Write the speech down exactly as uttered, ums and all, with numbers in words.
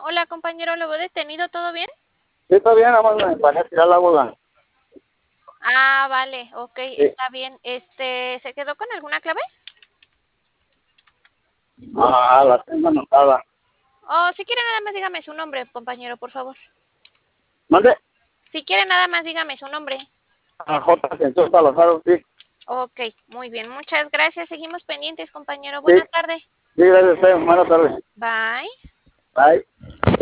Hola, compañero, ¿lo veo detenido? ¿Todo bien? Sí, está bien, nada más me bajé a tirar la bola. Ah, vale, ok, Sí. está bien. Este, ¿se quedó con alguna clave? Ah, la tengo anotada. Oh, si quiere nada más dígame su nombre, compañero, por favor. Mande Si quiere nada más dígame su nombre. a J. Jesús Salazar, sí. Ok, muy bien, muchas gracias. Seguimos pendientes, compañero. Sí, Buena tarde. sí, gracias a usted. Buenas tardes. Bye. Bye.